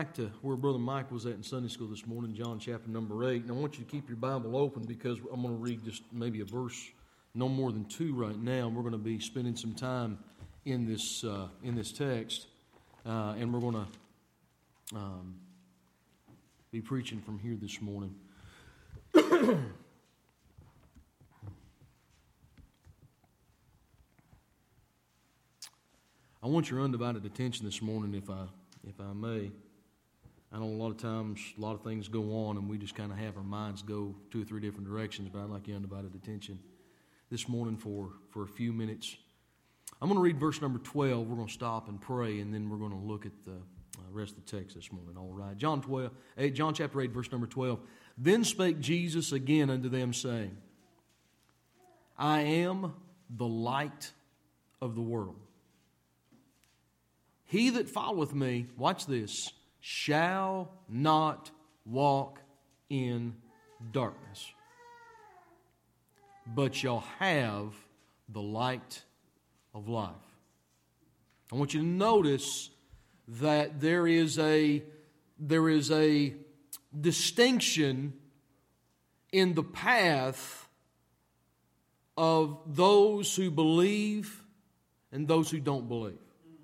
Back to where Brother Mike was at in Sunday school this morning, John chapter number 8. And I want you to keep your Bible open because I'm going to read just maybe a verse, no more than 2 right now. And we're going to be spending some time in this text. And we're going to be preaching from here this morning. I want your undivided attention this morning, if I may. I know a lot of times a lot of things go on and we just kind of have our minds go 2 or 3 different directions, but I'd like your undivided attention this morning for a few minutes. I'm going to read verse number 12. We're going to stop and pray, and then we're going to look at the rest of the text this morning. All right. John chapter 8, verse number 12. Then spake Jesus again unto them, saying, I am the light of the world. He that followeth me, watch this, shall not walk in darkness, but shall have the light of life. I want you to notice that there is a distinction in the path of those who believe and those who don't believe.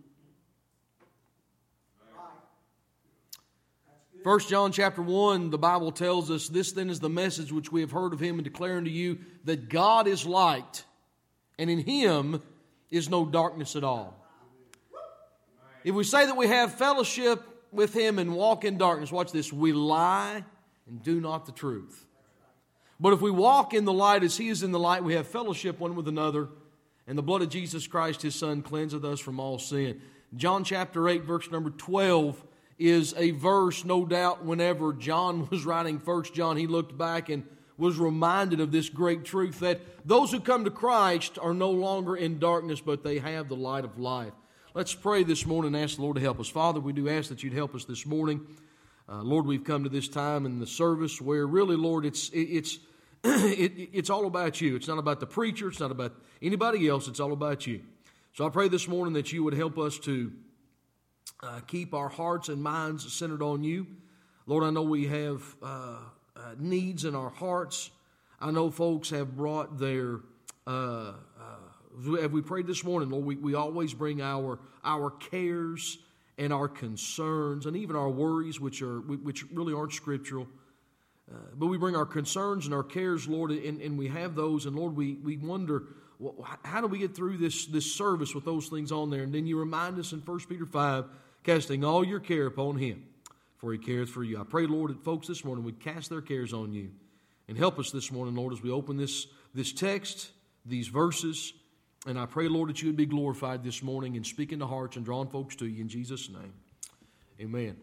1 John chapter 1, the Bible tells us, this then is the message which we have heard of Him and declare unto you, that God is light, and in Him is no darkness at all. If we say that we have fellowship with Him and walk in darkness, watch this, we lie and do not the truth. But if we walk in the light as He is in the light, we have fellowship one with another, and the blood of Jesus Christ, His Son, cleanseth us from all sin. John chapter 8, verse number 12, is a verse, no doubt, whenever John was writing 1 John, he looked back and was reminded of this great truth that those who come to Christ are no longer in darkness, but they have the light of life. Let's pray this morning and ask the Lord to help us. Father, we do ask that You'd help us this morning. Lord, we've come to this time in the service where really, Lord, it's all about You. It's not about the preacher. It's not about anybody else. It's all about You. So I pray this morning that You would help us to keep our hearts and minds centered on You. Lord, I know we have needs in our hearts. I know folks have brought their, as we prayed this morning, Lord, we always bring our cares and our concerns and even our worries, which really aren't scriptural. But we bring our concerns and our cares, Lord, and we have those. And Lord, we wonder, well, how do we get through this service with those things on there? And then You remind us in 1 Peter 5, casting all your care upon Him, for He careth for you. I pray, Lord, that folks this morning would cast their cares on You. And help us this morning, Lord, as we open this text, these verses. And I pray, Lord, that You would be glorified this morning in speaking to hearts and drawing folks to You in Jesus' name. Amen.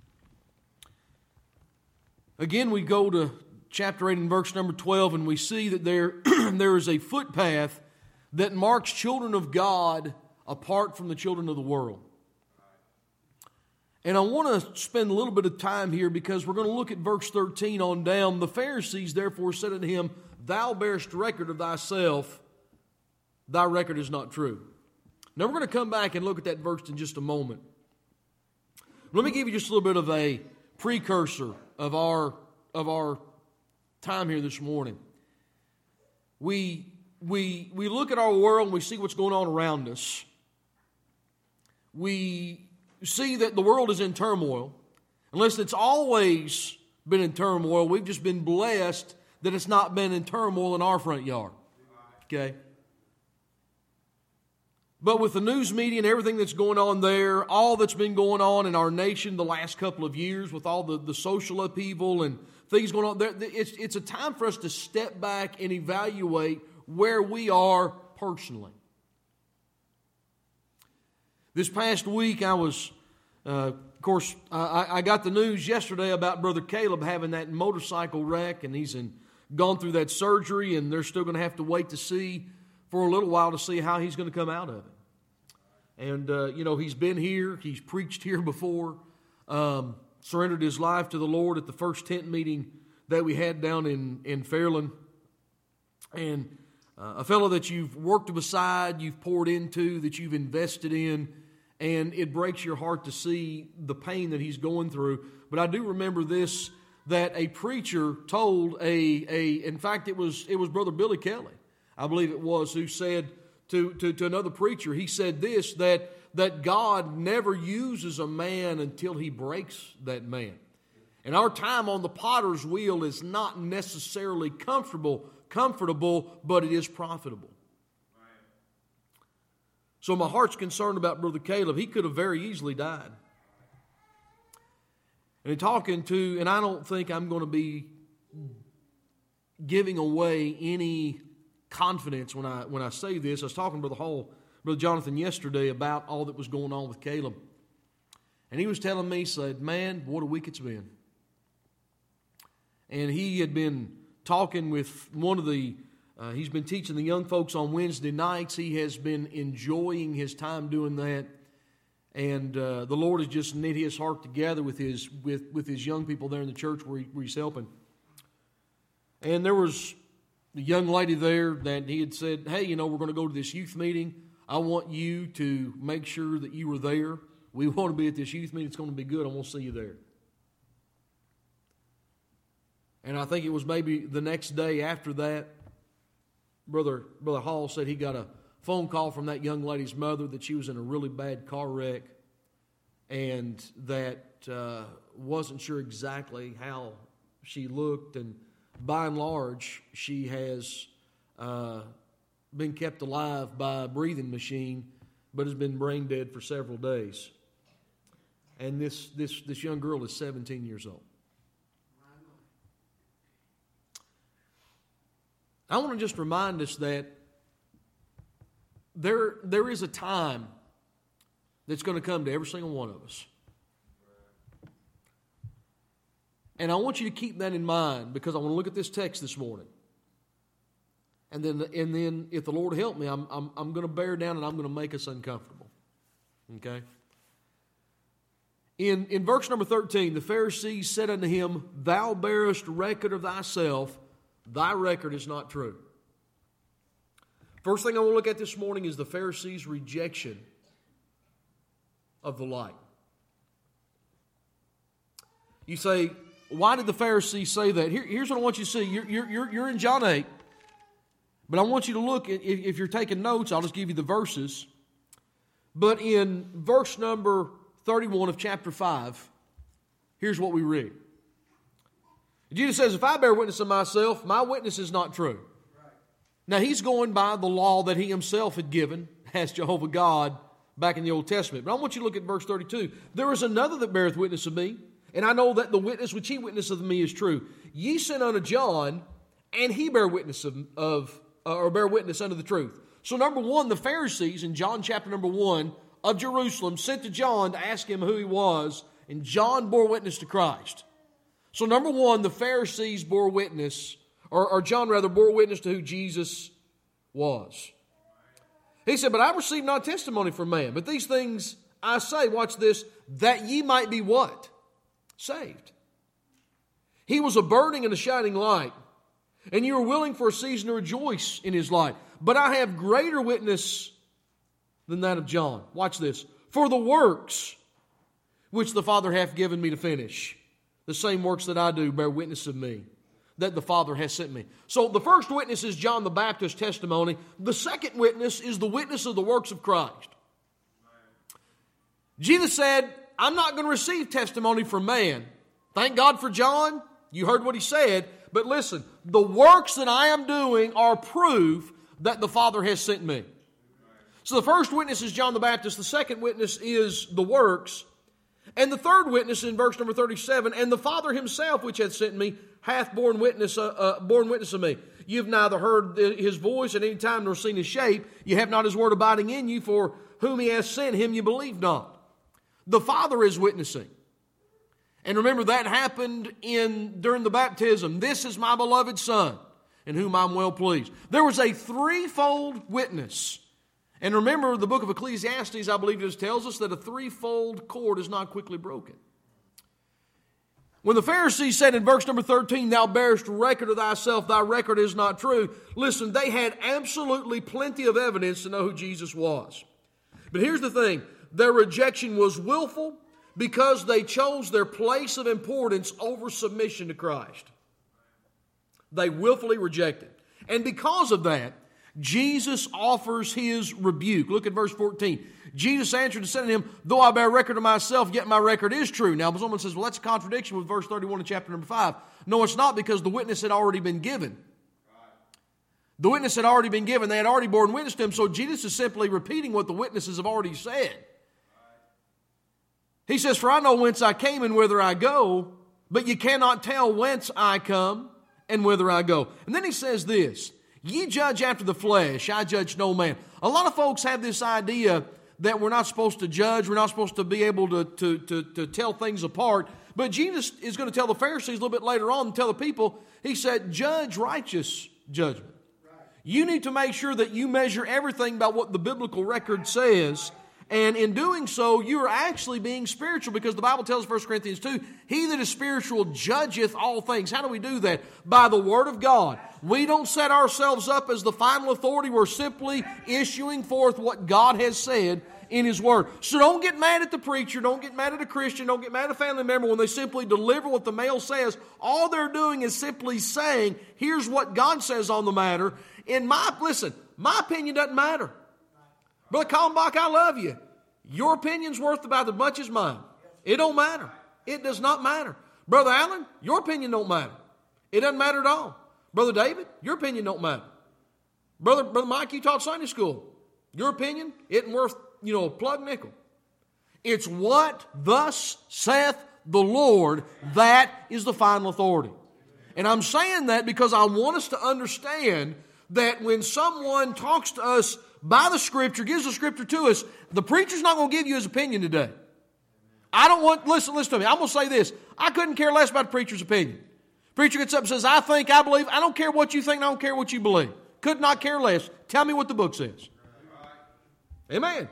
Again, we go to chapter 8 and verse number 12, and we see that there is a footpath that marks children of God apart from the children of the world. And I want to spend a little bit of time here because we're going to look at verse 13 on down. The Pharisees therefore said unto Him, Thou bearest record of thyself, thy record is not true. Now we're going to come back and look at that verse in just a moment. Let me give you just a little bit of a precursor of our time here this morning. We look at our world and we see what's going on around us. We see that the world is in turmoil. Unless it's always been in turmoil, we've just been blessed that it's not been in turmoil in our front yard. Okay? But with the news media and everything that's going on there, all that's been going on in our nation the last couple of years with all the social upheaval and things going on there, it's a time for us to step back and evaluate where we are personally. This past week, I was, of course, I got the news yesterday about Brother Caleb having that motorcycle wreck, and he's gone through that surgery, and they're still going to have to wait to see for a little while to see how he's going to come out of it. And, he's been here. He's preached here before, surrendered his life to the Lord at the first tent meeting that we had down in Fairland. And a fellow that you've worked beside, you've poured into, that you've invested in. and it breaks your heart to see the pain that he's going through. But I do remember this, that a preacher told in fact it was Brother Billy Kelly, I believe it was, who said to another preacher, he said this, that God never uses a man until he breaks that man. And our time on the potter's wheel is not necessarily comfortable, but it is profitable. So my heart's concerned about Brother Caleb. He could have very easily died. And and I don't think I'm going to be giving away any confidence when I say this. I was talking to Brother Jonathan yesterday about all that was going on with Caleb. And he was telling me, said, man, what a week it's been. And he had been talking with he's been teaching the young folks on Wednesday nights. He has been enjoying his time doing that. And the Lord has just knit his heart together with his young people there in the church where he's helping. And there was a young lady there that he had said, hey, we're going to go to this youth meeting. I want you to make sure that you were there. We want to be at this youth meeting. It's going to be good. I want to see you there. And I think it was maybe the next day after that, Brother Hall said he got a phone call from that young lady's mother that she was in a really bad car wreck and that wasn't sure exactly how she looked. And by and large, she has been kept alive by a breathing machine, but has been brain dead for several days. And this young girl is 17 years old. I want to just remind us that there is a time that's going to come to every single one of us. And I want you to keep that in mind, because I want to look at this text this morning. And then if the Lord help me, I'm going to bear down and I'm going to make us uncomfortable. Okay? In verse number 13, the Pharisees said unto him, thou bearest record of thyself, thy record is not true. First thing I want to look at this morning is the Pharisees' rejection of the light. You say, why did the Pharisees say that? Here's what I want you to see. You're in John 8, but I want you to look, if you're taking notes, I'll just give you the verses. But in verse number 31 of chapter 5, here's what we read. Jesus says, if I bear witness of myself, my witness is not true. Right. Now, he's going by the law that he himself had given as Jehovah God back in the Old Testament. But I want you to look at verse 32. There is another that beareth witness of me, and I know that the witness which he witnesseth of me is true. Ye sent unto John, and he bear witness bear witness unto the truth. So number one, the Pharisees in John chapter number 1 of Jerusalem sent to John to ask him who he was, and John bore witness to Christ. So number one, the Pharisees bore witness, or John rather, bore witness to who Jesus was. He said, but I received not testimony from man, but these things I say, watch this, that ye might be what? Saved. He was a burning and a shining light, and you were willing for a season to rejoice in his light. But I have greater witness than that of John. Watch this. For the works which the Father hath given me to finish, the same works that I do bear witness of me, that the Father has sent me. So the first witness is John the Baptist's testimony. The second witness is the witness of the works of Christ. Jesus said, I'm not going to receive testimony from man. Thank God for John. You heard what he said. But listen, the works that I am doing are proof that the Father has sent me. So the first witness is John the Baptist. The second witness is the works. And the third witness in verse number 37, and the Father himself which hath sent me hath borne witness of me. You have neither heard his voice at any time nor seen his shape. You have not his word abiding in you, for whom he has sent him you believe not. The Father is witnessing. And remember, that happened during the baptism. This is my beloved Son, in whom I'm well pleased. There was a threefold witness. And remember, the book of Ecclesiastes, I believe it tells us that a threefold cord is not quickly broken. When the Pharisees said in verse number 13, thou bearest record of thyself, thy record is not true. Listen, they had absolutely plenty of evidence to know who Jesus was. But here's the thing. Their rejection was willful because they chose their place of importance over submission to Christ. They willfully rejected. And because of that, Jesus offers His rebuke. Look at verse 14. Jesus answered and said to him, though I bear record of myself, yet my record is true. Now, someone says, well, that's a contradiction with verse 31 in chapter number 5. No, it's not, because the witness had already been given. The witness had already been given. They had already borne witness to him. So Jesus is simply repeating what the witnesses have already said. He says, for I know whence I came and whither I go, but ye cannot tell whence I come and whither I go. And then he says this, ye judge after the flesh, I judge no man. A lot of folks have this idea that we're not supposed to judge, we're not supposed to be able to tell things apart. But Jesus is going to tell the Pharisees a little bit later on and tell the people, He said, judge righteous judgment. You need to make sure that you measure everything by what the biblical record says. And in doing so, you are actually being spiritual, because the Bible tells 1 Corinthians 2, he that is spiritual judgeth all things. How do we do that? By the Word of God. We don't set ourselves up as the final authority. We're simply issuing forth what God has said in His Word. So don't get mad at the preacher, don't get mad at a Christian, don't get mad at a family member when they simply deliver what the mail says. All they're doing is simply saying, here's what God says on the matter. My opinion doesn't matter. Brother Kalmbach, I love you. Your opinion's worth about as much as mine. It don't matter. It does not matter. Brother Allen, your opinion don't matter. It doesn't matter at all. Brother David, your opinion don't matter. Brother Mike, you taught Sunday school. Your opinion isn't worth, a plug nickel. It's what thus saith the Lord. That is the final authority. And I'm saying that because I want us to understand that when someone talks to us by the Scripture, gives the Scripture to us, the preacher's not going to give you his opinion today. Listen to me. I'm going to say this. I couldn't care less about the preacher's opinion. Preacher gets up and says, I think, I believe. I don't care what you think, I don't care what you believe. Could not care less. Tell me what the book says. Amen.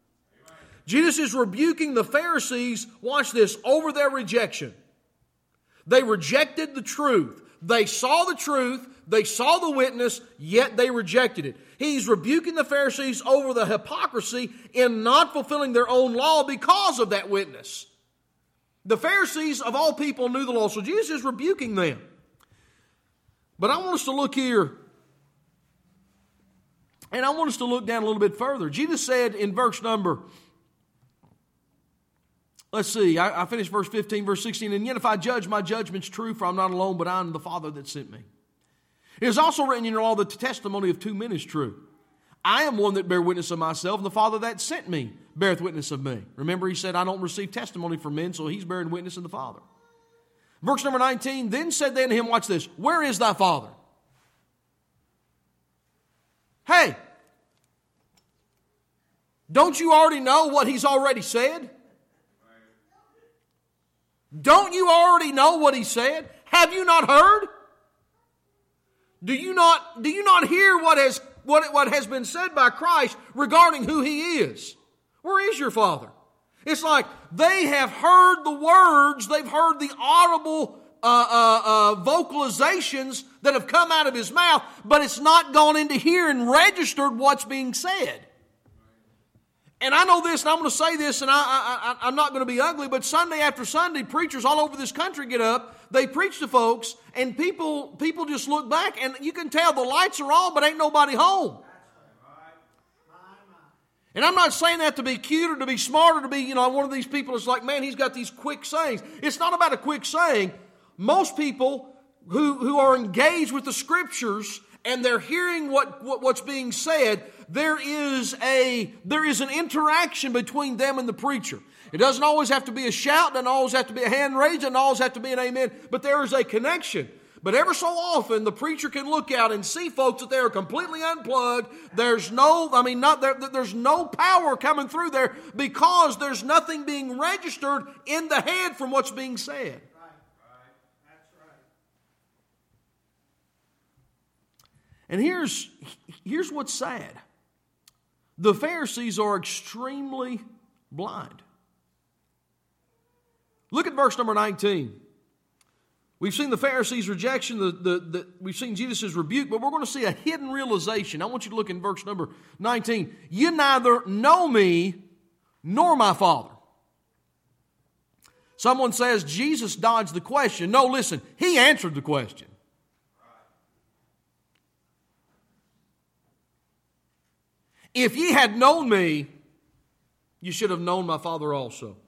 Jesus is rebuking the Pharisees, watch this, over their rejection. They rejected the truth. They saw the truth, they saw the witness, yet they rejected it. He's rebuking the Pharisees over the hypocrisy in not fulfilling their own law because of that witness. The Pharisees, of all people, knew the law, so Jesus is rebuking them. But I want us to look here, and I want us to look down a little bit further. Jesus said in verse number, let's see, I finished verse 15, verse 16. And yet if I judge, my judgment's true, for I'm not alone, but I am the Father that sent me. It is also written in your law that the testimony of two men is true. I am one that bear witness of myself, and the Father that sent me beareth witness of me. Remember, he said, I don't receive testimony from men, so he's bearing witness of the Father. Verse number 19, then said they unto him, watch this, where is thy Father? Hey, don't you already know what he's already said? Don't you already know what he said? Have you not heard? Do you not hear what has been said by Christ regarding who He is? Where is your Father? It's like they have heard the words, they've heard the audible vocalizations that have come out of His mouth, but it's not gone into here and registered what's being said. And I know this, and I'm going to say this, and I'm not going to be ugly, but Sunday after Sunday, preachers all over this country get up, they preach to folks, and people just look back, and you can tell the lights are on, but ain't nobody home. And I'm not saying that to be cute or to be smart or to be, one of these people that's like, man, he's got these quick sayings. It's not about a quick saying. Most people who are engaged with the Scriptures and they're hearing what's being said, there is an interaction between them and the preacher. It doesn't always have to be a shout, doesn't always have to be a hand raised, doesn't always have to be an amen, but there is a connection. But ever so often, the preacher can look out and see folks that they are completely unplugged. There's no power coming through there because there's nothing being registered in the head from what's being said. And here's what's sad. The Pharisees are extremely blind. Look at verse number 19. We've seen the Pharisees' rejection, we've seen Jesus' rebuke, but we're going to see a hidden realization. I want you to look in verse number 19. You neither know me nor my Father. Someone says Jesus dodged the question. No, listen, He answered the question. If ye had known me, you should have known my Father also.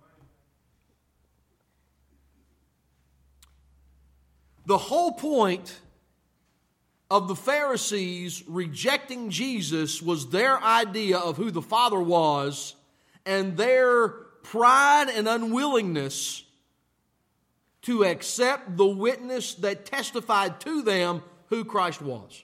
The whole point of the Pharisees rejecting Jesus was their idea of who the Father was and their pride and unwillingness to accept the witness that testified to them who Christ was.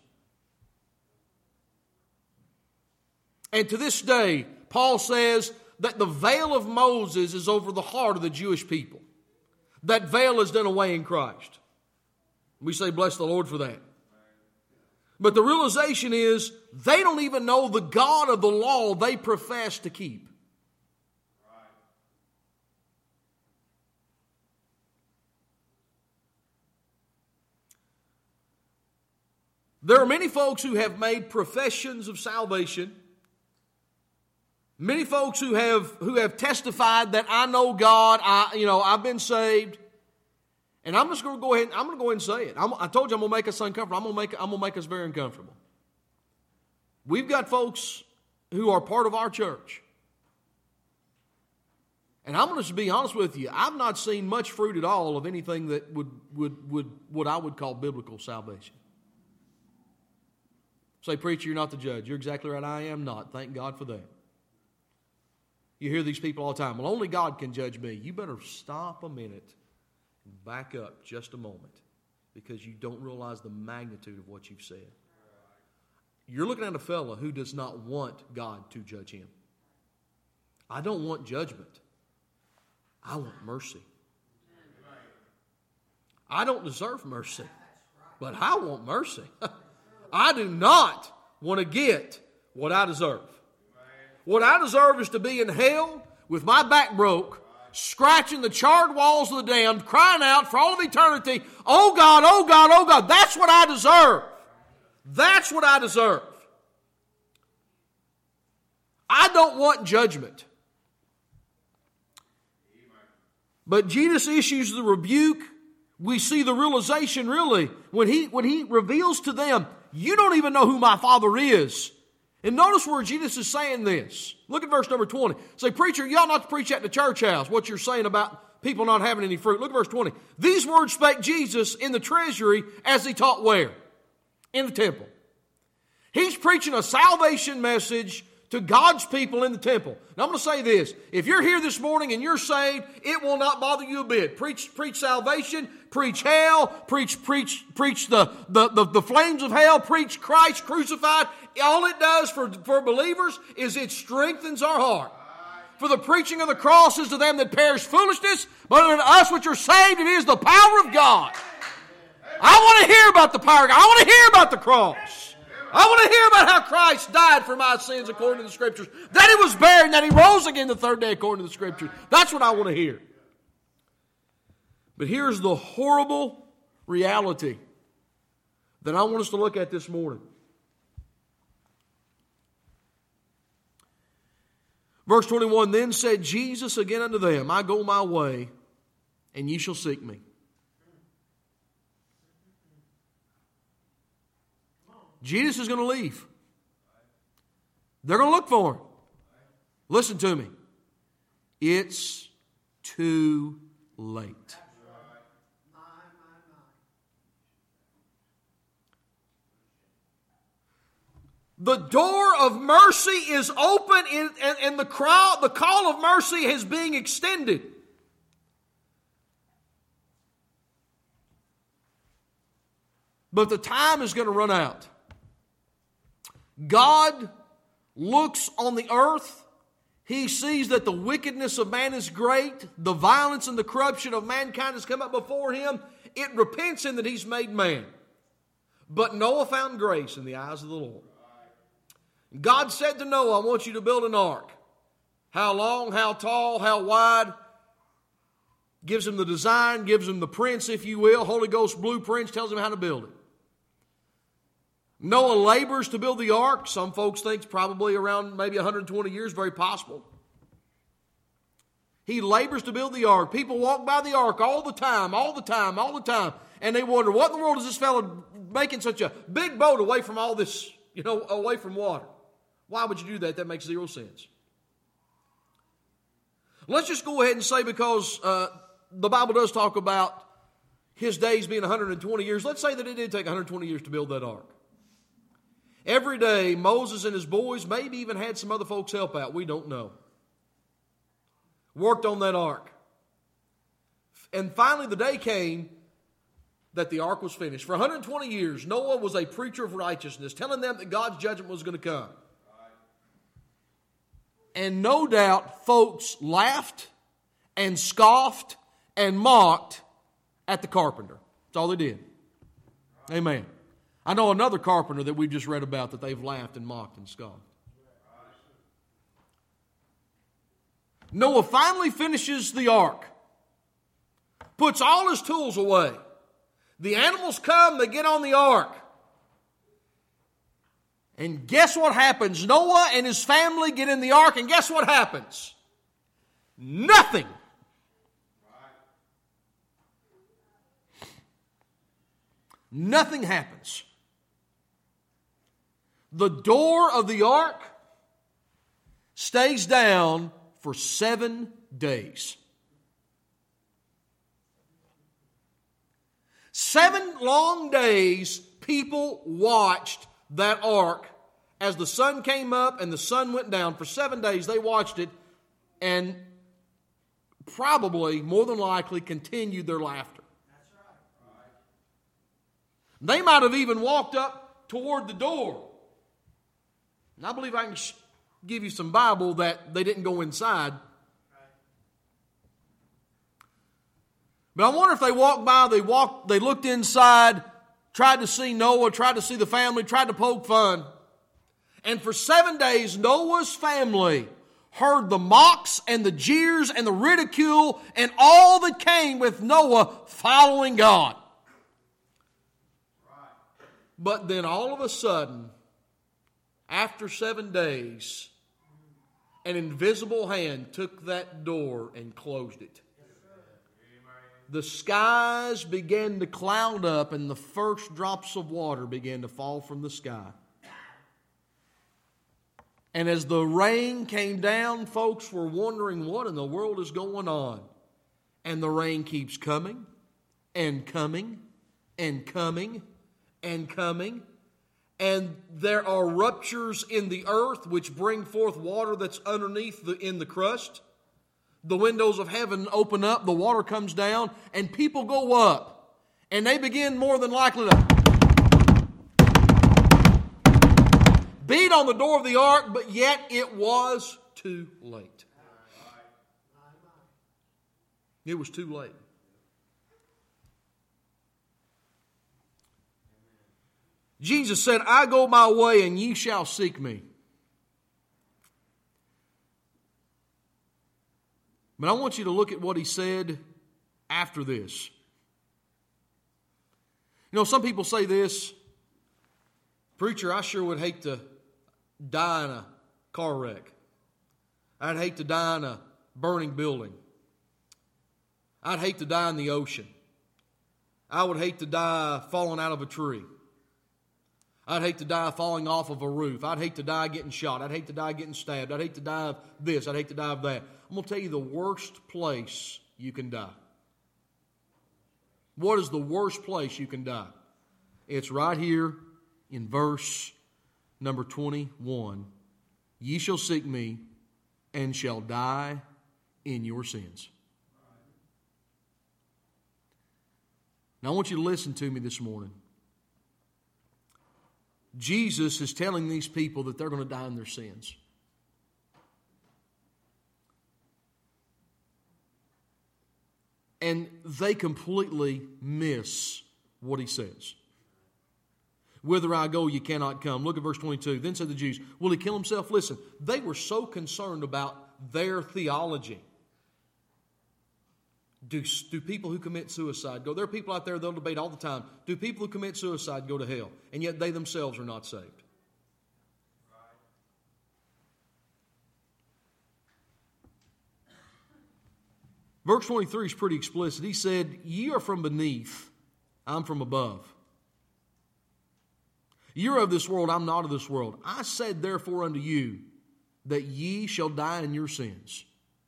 And to this day, Paul says that the veil of Moses is over the heart of the Jewish people. That veil is done away in Christ. We say, bless the Lord for that. But the realization is, they don't even know the God of the law they profess to keep. There are many folks who have made professions of salvation. Many folks who have testified that I know God, I've been saved. And I'm just going to go ahead and say it. I told you I'm going to make us uncomfortable. I'm going to make us very uncomfortable. We've got folks who are part of our church. And I'm going to just be honest with you. I've not seen much fruit at all of anything that would what I would call biblical salvation. Say, preacher, you're not the judge. You're exactly right. I am not. Thank God for that. You hear these people all the time. Well, only God can judge me. You better stop a minute and back up just a moment, because you don't realize the magnitude of what you've said. You're looking at a fellow who does not want God to judge him. I don't want judgment. I want mercy. I don't deserve mercy, but I want mercy. I do not want to get what I deserve. What I deserve is to be in hell with my back broke, scratching the charred walls of the damned, crying out for all of eternity, oh God, oh God, oh God. That's what I deserve. That's what I deserve. I don't want judgment. But Jesus issues the rebuke. We see the realization really when he reveals to them, you don't even know who my Father is. And notice where Jesus is saying this. Look at verse number 20. Say, preacher, you ought not to preach at the church house, what you're saying about people not having any fruit. Look at verse 20. These words spake Jesus in the treasury as he taught where? In the temple. He's preaching a salvation message to God's people in the temple. Now I'm going to say this. If you're here this morning and you're saved, it will not bother you a bit. Preach salvation, preach hell, preach the flames of hell, preach Christ crucified. All it does for believers is it strengthens our heart. For the preaching of the cross is to them that perish foolishness, but unto us which are saved, it is the power of God. I want to hear about the power of God. I want to hear about the cross. I want to hear about how Christ died for my sins according to the Scriptures. That He was buried and that He rose again the third day according to the Scriptures. That's what I want to hear. But here's the horrible reality that I want us to look at this morning. Verse 21, then said Jesus again unto them, I go my way, and ye shall seek me. Jesus is going to leave. They're going to look for Him. Listen to me. It's too late. The door of mercy is open and the call of mercy is being extended. But the time is going to run out. God looks on the earth. He sees that the wickedness of man is great. The violence and the corruption of mankind has come up before Him. It repents in that He's made man. But Noah found grace in the eyes of the Lord. God said to Noah, I want you to build an ark. How long, how tall, how wide. Gives him the design, gives him the prints, if you will. Holy Ghost blueprints, tells him how to build it. Noah labors to build the ark. Some folks think it's probably around maybe 120 years, very possible. He labors to build the ark. People walk by the ark all the time. And they wonder, what in the world is this fellow making such a big boat away from all this, away from water? Why would you do that? That makes zero sense. Let's just go ahead and say, because the Bible does talk about his days being 120 years. Let's say that it did take 120 years to build that ark. Every day, Moses and his boys, maybe even had some other folks help out. We don't know. Worked on that ark. And finally the day came that the ark was finished. For 120 years, Noah was a preacher of righteousness, telling them that God's judgment was going to come. And no doubt folks laughed and scoffed and mocked at the carpenter. That's all they did. Amen. I know another carpenter that we've just read about that they've laughed and mocked and scoffed. Noah finally finishes the ark, puts all his tools away. The animals come, they get on the ark. And guess what happens? Noah and his family get in the ark, and guess what happens? Nothing. Nothing happens. The door of the ark stays down for 7 days. 7 long days, people watched that ark as the sun came up and the sun went down. For 7 days, they watched it and probably, more than likely, continued their laughter. They might have even walked up toward the door. And I believe I can give you some Bible that they didn't go inside. But I wonder if they walked by, they looked inside, tried to see Noah, tried to see the family, tried to poke fun. And for 7 days, Noah's family heard the mocks and the jeers and the ridicule and all that came with Noah following God. But then all of a sudden, after 7 days, an invisible hand took that door and closed it. The skies began to cloud up and the first drops of water began to fall from the sky. And as the rain came down, folks were wondering what in the world is going on. And the rain keeps coming and coming and coming and coming. And there are ruptures in the earth which bring forth water that's underneath in the crust. The windows of heaven open up, the water comes down, and people go up. And they begin more than likely to beat on the door of the ark, but yet it was too late. It was too late. Jesus said, I go my way and ye shall seek me. But I want you to look at what he said after this. You know, some people say this, preacher, I sure would hate to die in a car wreck. I'd hate to die in a burning building. I'd hate to die in the ocean. I would hate to die falling out of a tree. I'd hate to die falling off of a roof. I'd hate to die getting shot. I'd hate to die getting stabbed. I'd hate to die of this. I'd hate to die of that. I'm going to tell you the worst place you can die. What is the worst place you can die? It's right here in verse number 21. Ye shall seek me and shall die in your sins. Now I want you to listen to me this morning. Jesus is telling these people that they're going to die in their sins. And they completely miss what he says. Whither I go, you cannot come. Look at verse 22. Then said the Jews, will he kill himself? Listen, they were so concerned about their theology. Do people who commit suicide go? There are people out there, they'll debate all the time. Do people who commit suicide go to hell? And yet they themselves are not saved. Verse 23 is pretty explicit. He said, "Ye are from beneath, I'm from above. Ye are of this world, I'm not of this world. I said therefore unto you, that ye shall die in your sins."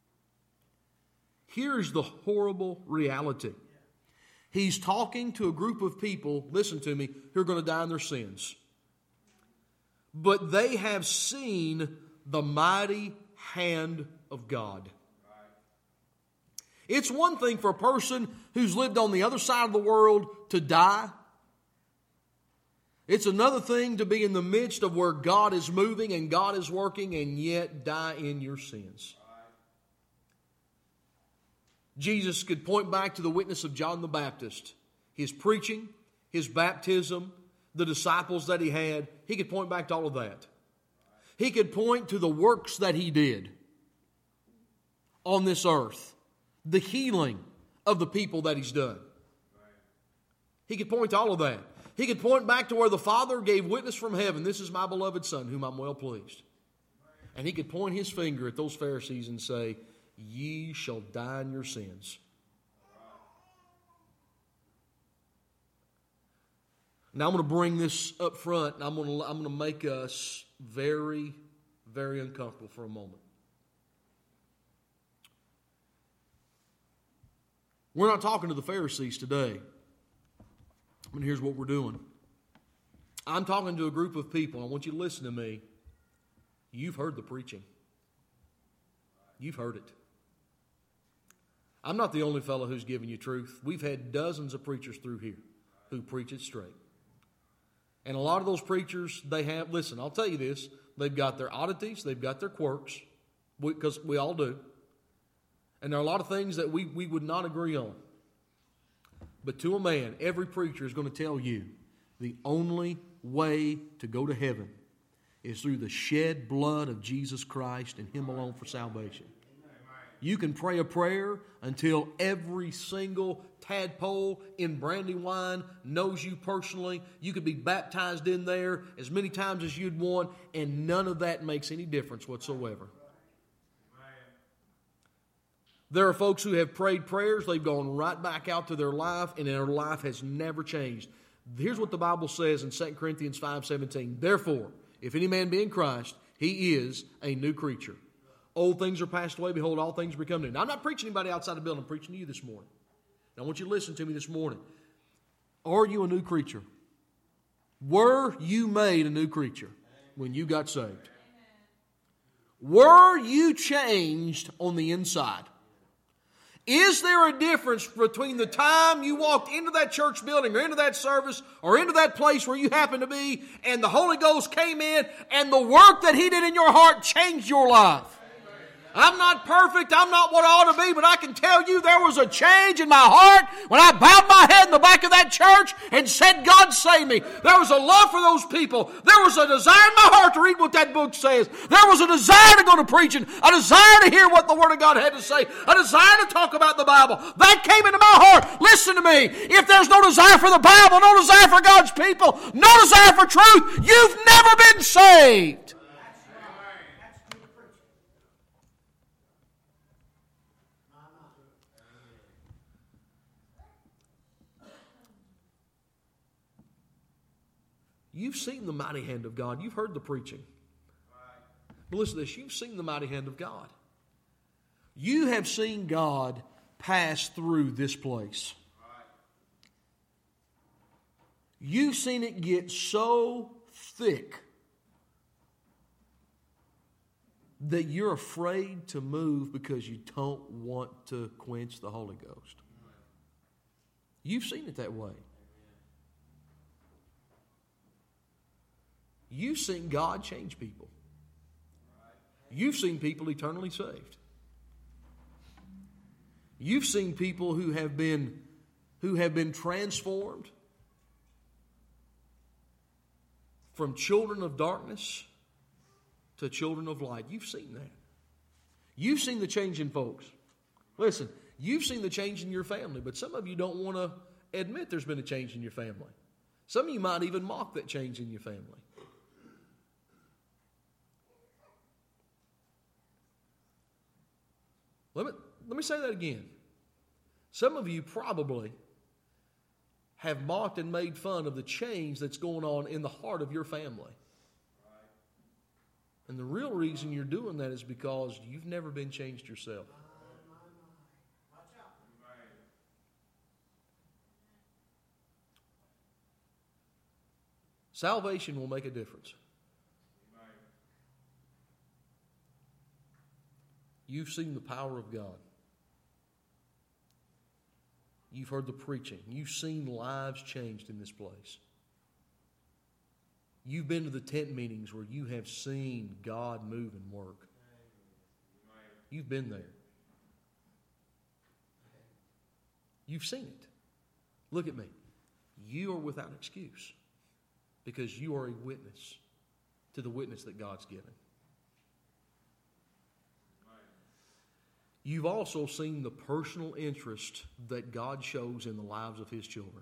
Here's the horrible reality. He's talking to a group of people, listen to me, who are going to die in their sins. But they have seen the mighty hand of God. It's one thing for a person who's lived on the other side of the world to die. It's another thing to be in the midst of where God is moving and God is working and yet die in your sins. Jesus could point back to the witness of John the Baptist, his preaching, his baptism, the disciples that he had. He could point back to all of that. He could point to the works that he did on this earth, the healing of the people that he's done. He could point to all of that. He could point back to where the Father gave witness from heaven, "This is my beloved Son, whom I'm well pleased." And he could point his finger at those Pharisees and say, "Ye shall die in your sins." Now I'm going to bring this up front, and I'm going to make us very, very uncomfortable for a moment. We're not talking to the Pharisees today. And here's what we're doing. I'm talking to a group of people. I want you to listen to me. You've heard the preaching. You've heard it. I'm not the only fellow who's giving you truth. We've had dozens of preachers through here who preach it straight. And a lot of those preachers, they have, listen, I'll tell you this, they've got their oddities, they've got their quirks, because we all do. And there are a lot of things that we would not agree on. But to a man, every preacher is going to tell you the only way to go to heaven is through the shed blood of Jesus Christ and Him alone for salvation. You can pray a prayer until every single tadpole in Brandywine knows you personally. You could be baptized in there as many times as you'd want, and none of that makes any difference whatsoever. There are folks who have prayed prayers, they've gone right back out to their life, and their life has never changed. Here's what the Bible says in 2 Corinthians 5:17. "Therefore, if any man be in Christ, he is a new creature. Old things are passed away, behold, all things become new." Now, I'm not preaching to anybody outside the building, I'm preaching to you this morning. Now, I want you to listen to me this morning. Are you a new creature? Were you made a new creature when you got saved? Were you changed on the inside? Is there a difference between the time you walked into that church building or into that service or into that place where you happen to be and the Holy Ghost came in and the work that He did in your heart changed your life? I'm not perfect, I'm not what I ought to be, but I can tell you there was a change in my heart when I bowed my head in the back of that church and said, "God save me." There was a love for those people. There was a desire in my heart to read what that book says. There was a desire to go to preaching, a desire to hear what the Word of God had to say, a desire to talk about the Bible. That came into my heart. Listen to me. If there's no desire for the Bible, no desire for God's people, no desire for truth, you've never been saved. You've seen the mighty hand of God. You've heard the preaching. But listen to this. You've seen the mighty hand of God. You have seen God pass through this place. You've seen it get so thick that you're afraid to move because you don't want to quench the Holy Ghost. You've seen it that way. You've seen God change people. You've seen people eternally saved. You've seen people who have been transformed from children of darkness to children of light. You've seen that. You've seen the change in folks. Listen, you've seen the change in your family, but some of you don't want to admit there's been a change in your family. Some of you might even mock that change in your family. Let me say that again. Some of you probably have mocked and made fun of the change that's going on in the heart of your family. And the real reason you're doing that is because you've never been changed yourself. Salvation will make a difference. You've seen the power of God. You've heard the preaching. You've seen lives changed in this place. You've been to the tent meetings where you have seen God move and work. You've been there. You've seen it. Look at me. You are without excuse because you are a witness to the witness that God's given. You've also seen the personal interest that God shows in the lives of His children.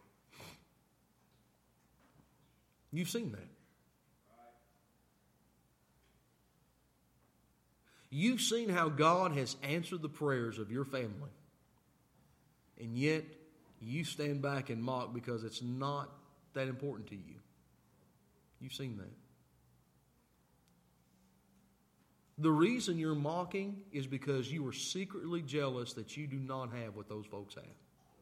You've seen that. You've seen how God has answered the prayers of your family. And yet, you stand back and mock because it's not that important to you. You've seen that. The reason you're mocking is because you are secretly jealous that you do not have what those folks have.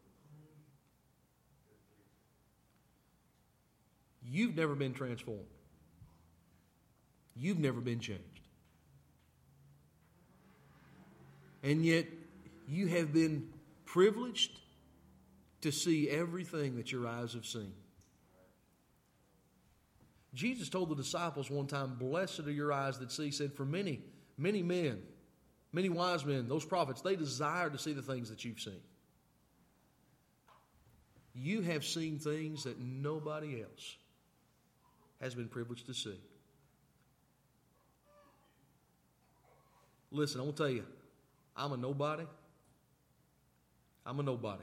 You've never been transformed. You've never been changed. And yet, you have been privileged to see everything that your eyes have seen. Jesus told the disciples one time, "Blessed are your eyes that see." He said, for many, many men, many wise men, those prophets, they desire to see the things that you've seen. You have seen things that nobody else has been privileged to see. Listen, I want to tell you, I'm a nobody. I'm a nobody.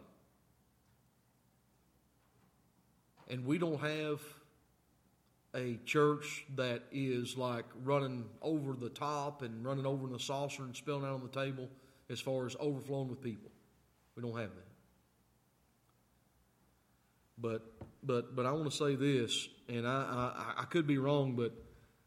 And we don't have a church that is like running over the top and running over in the saucer and spilling out on the table as far as overflowing with people. We don't have that. But I want to say this, and I could be wrong, but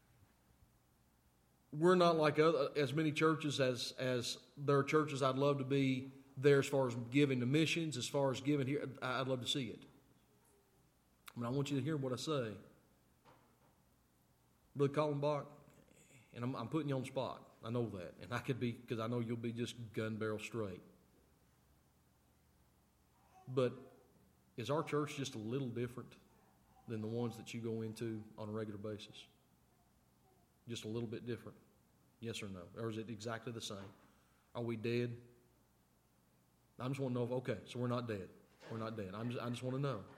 we're not like as many churches as there are churches I'd love to be there as far as giving to missions, as far as giving here. I'd love to see it. I mean, I want you to hear what I say. Brother Kallenbach, and I'm putting you on the spot. I know that. And I could be, because I know you'll be just gun barrel straight. But is our church just a little different than the ones that you go into on a regular basis? Just a little bit different? Yes or no? Or is it exactly the same? Are we dead? I just want to know if, okay, so we're not dead. We're not dead. I just want to know.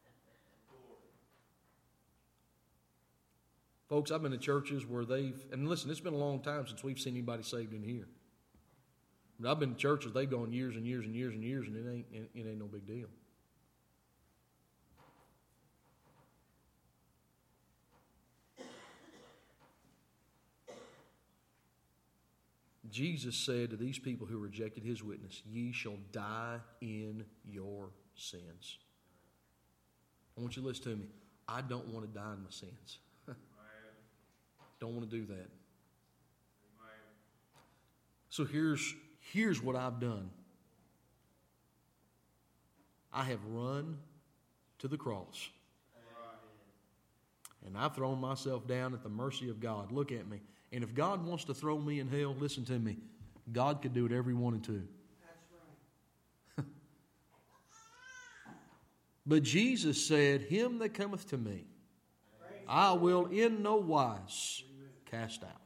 Folks, I've been to churches where and listen, it's been a long time since we've seen anybody saved in here. But I've been to churches, they've gone years and years and years and years, and it ain't no big deal. Jesus said to these people who rejected His witness, "Ye shall die in your sins." I want you to listen to me. I don't want to die in my sins. Don't want to do that. So here's what I've done. I have run to the cross. And I've thrown myself down at the mercy of God. Look at me. And if God wants to throw me in hell, listen to me. God could do whatever He wanted to. That's right. But Jesus said, "Him that cometh to me, I will in no wise cast out."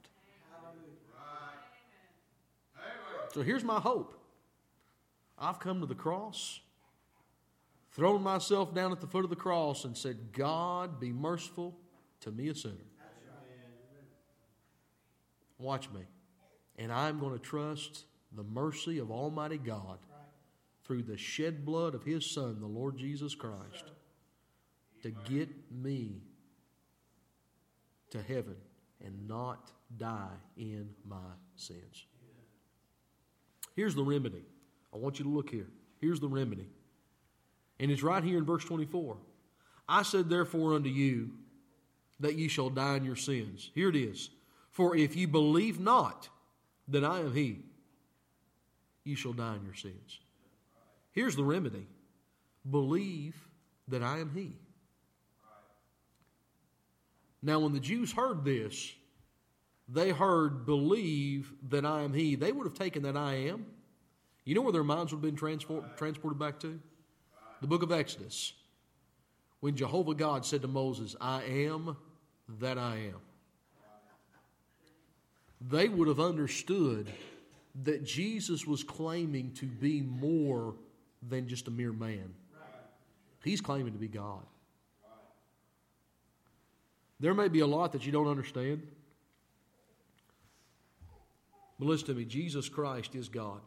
So here's my hope. I've come to the cross, thrown myself down at the foot of the cross and said, "God, be merciful to me, a sinner." Watch me. And I'm going to trust the mercy of Almighty God through the shed blood of His Son, the Lord Jesus Christ, to get me to heaven and not die in my sins. Here's the remedy. I want you to look here. Here's the remedy. And it's right here in verse 24. I said therefore unto you that ye shall die in your sins. Here it is. For if you believe not that I am He, you shall die in your sins. Here's the remedy. Believe that I am He. Now when the Jews heard this, they heard, believe that I am He. They would have taken that I am. You know where their minds would have been transported back to? The book of Exodus. When Jehovah God said to Moses, I am that I am. They would have understood that Jesus was claiming to be more than just a mere man. He's claiming to be God. There may be a lot that you don't understand. But listen to me, Jesus Christ is God.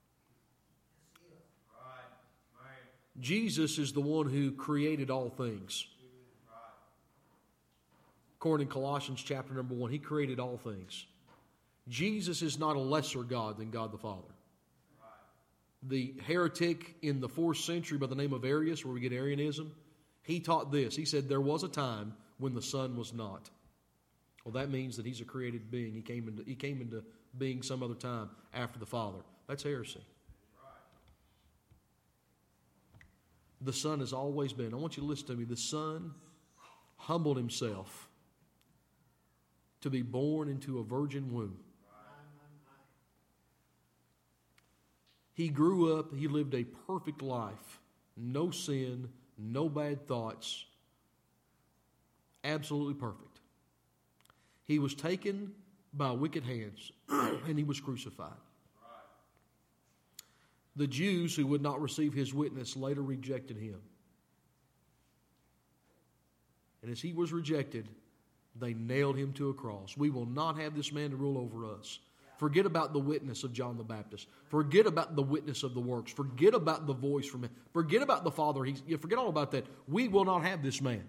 Jesus is the one who created all things. According to Colossians chapter number 1, He created all things. Jesus is not a lesser God than God the Father. The heretic in the 4th century by the name of Arius, where we get Arianism, he taught this. He said there was a time when the Son was not. Well, that means that He's a created being. He came into being some other time after the Father. That's heresy. The Son has always been. I want you to listen to me. The Son humbled Himself to be born into a virgin womb. He grew up, He lived a perfect life. No sin, no bad thoughts. Absolutely perfect. He was taken by wicked hands and He was crucified. The Jews who would not receive His witness later rejected Him. And as He was rejected, they nailed Him to a cross. We will not have this man to rule over us. Forget about the witness of John the Baptist. Forget about the witness of the works. Forget about the voice from Him. Forget about the Father. Forget all about that. We will not have this man.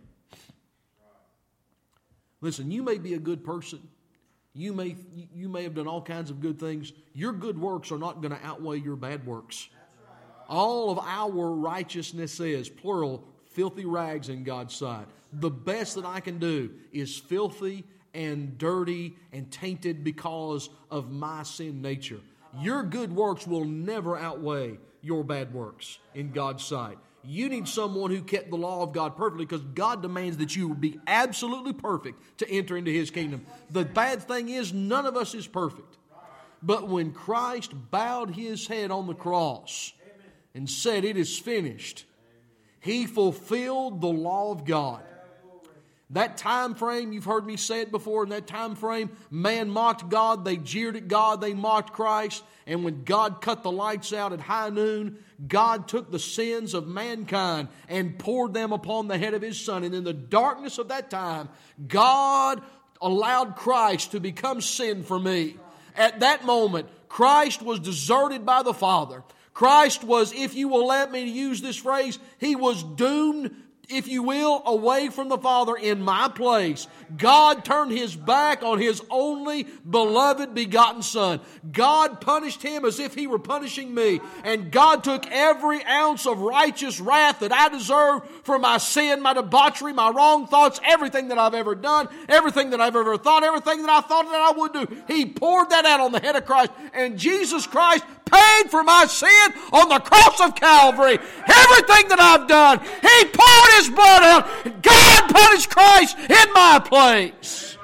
Listen, you may be a good person. You may have done all kinds of good things. Your good works are not going to outweigh your bad works. All of our righteousness is, plural, filthy rags in God's sight. The best that I can do is filthy and dirty and tainted because of my sin nature. Your good works will never outweigh your bad works in God's sight. You need someone who kept the law of God perfectly, because God demands that you be absolutely perfect to enter into His kingdom. The bad thing is, none of us is perfect. But when Christ bowed His head on the cross and said, it is finished, He fulfilled the law of God. That time frame, you've heard me say it before, in that time frame, man mocked God, they jeered at God, they mocked Christ. And when God cut the lights out at high noon, God took the sins of mankind and poured them upon the head of His Son. And in the darkness of that time, God allowed Christ to become sin for me. At that moment, Christ was deserted by the Father. Christ was, if you will let me use this phrase, He was doomed, if you will, away from the Father in my place. God turned His back on His only beloved begotten Son. God punished Him as if He were punishing me. And God took every ounce of righteous wrath that I deserved for my sin, my debauchery, my wrong thoughts, everything that I've ever done, everything that I've ever thought, everything that I thought that I would do. He poured that out on the head of Christ. And Jesus Christ paid for my sin on the cross of Calvary. Everything that I've done, He poured His blood out. God punished Christ in my place.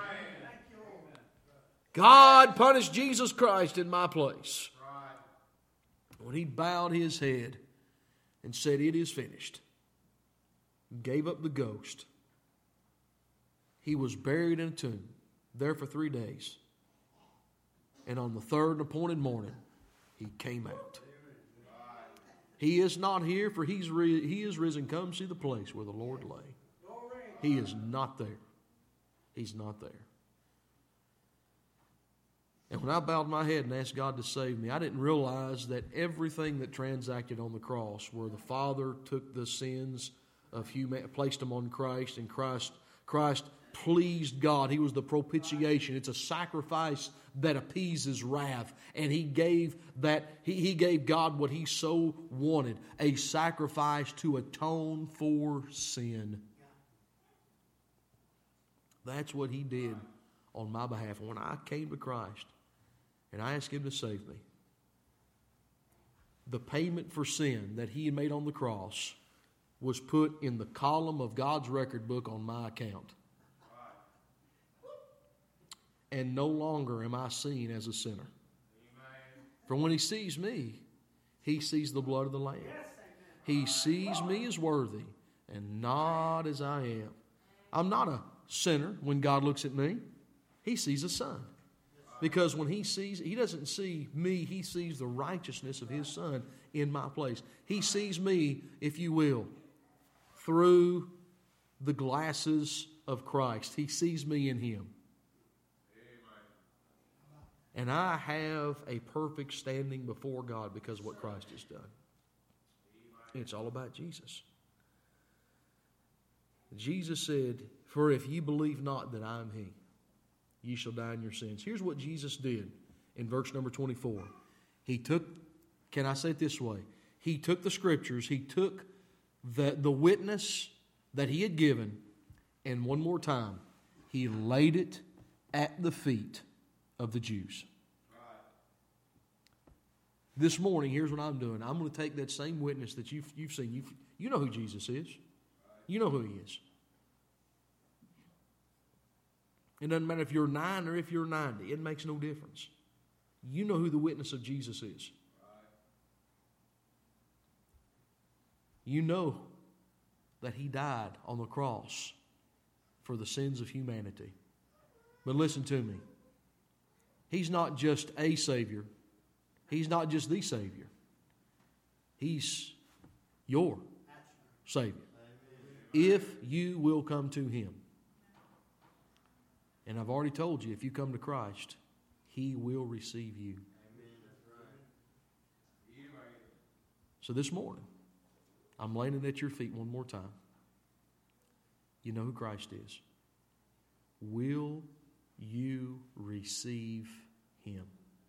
God punished Jesus Christ in my place. When He bowed His head and said, it is finished, gave up the ghost, He was buried in a tomb there for 3 days. And on the third appointed morning, He came out. He is not here, for He is risen. Come see the place where the Lord lay. He is not there. He's not there. And when I bowed my head and asked God to save me, I didn't realize that everything that transacted on the cross, where the Father took the sins of humanity, placed them on Christ, and Christ pleased God. He was the propitiation. It's a sacrifice that appeases wrath. And He gave God what He so wanted, a sacrifice to atone for sin. That's what He did on my behalf. When I came to Christ and I asked Him to save me, the payment for sin that He had made on the cross was put in the column of God's record book on my account. And no longer am I seen as a sinner. For when He sees me, He sees the blood of the Lamb. He sees me as worthy and not as I am. I'm not a sinner when God looks at me. He sees a son. Because when He sees, He doesn't see me, He sees the righteousness of His Son in my place. He sees me, if you will, through the glasses of Christ. He sees me in Him. And I have a perfect standing before God because of what Christ has done. It's all about Jesus. Jesus said, "For if ye believe not that I am He, ye shall die in your sins." Here's what Jesus did in verse number 24. He took, can I say it this way? He took the Scriptures, He took the witness that He had given, and one more time, He laid it at the feet of the Jews. This morning, here's what I'm doing. I'm going to take that same witness that you've seen. You know who Jesus is. You know who He is. It doesn't matter if you're 9 or if you're 90. It makes no difference. You know who the witness of Jesus is. You know that He died on the cross for the sins of humanity. But listen to me. He's not just a Savior. He's not just the Savior. He's your Savior. If you will come to Him. And I've already told you, if you come to Christ, He will receive you. So this morning, I'm laying it at your feet one more time. You know who Christ is. Will you receive Him?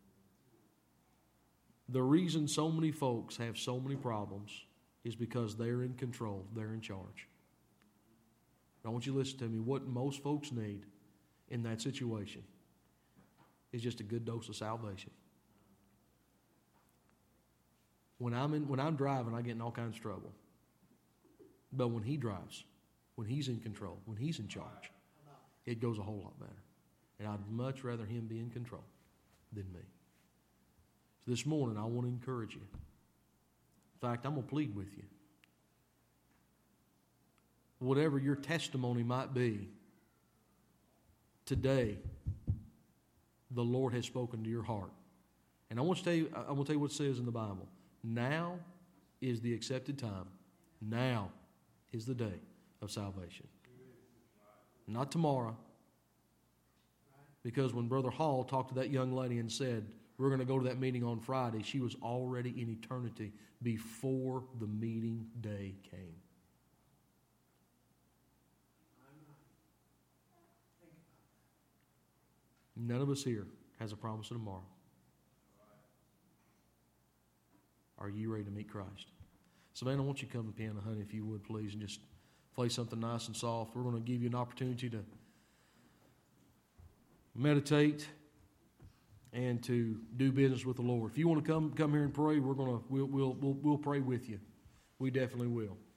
The reason so many folks have so many problems is because they're in control. They're in charge. I want you to listen to me. What most folks need in that situation is just a good dose of salvation. When I'm driving, I get in all kinds of trouble. But when He drives, when He's in control, when He's in charge, it goes a whole lot better. And I'd much rather Him be in control than me. So this morning, I want to encourage you. In fact, I'm going to plead with you. Whatever your testimony might be, today, the Lord has spoken to your heart. And I want to tell you what it says in the Bible. Now is the accepted time. Now is the day of salvation. Not tomorrow. Because when Brother Hall talked to that young lady and said, we're going to go to that meeting on Friday, she was already in eternity before the meeting day came. None of us here has a promise of tomorrow. Are you ready to meet Christ? Savannah, I want you to come to the piano, honey, if you would, please, and just play something nice and soft. We're going to give you an opportunity to meditate and to do business with the Lord. If you want to come here and pray, we'll pray with you. We definitely will.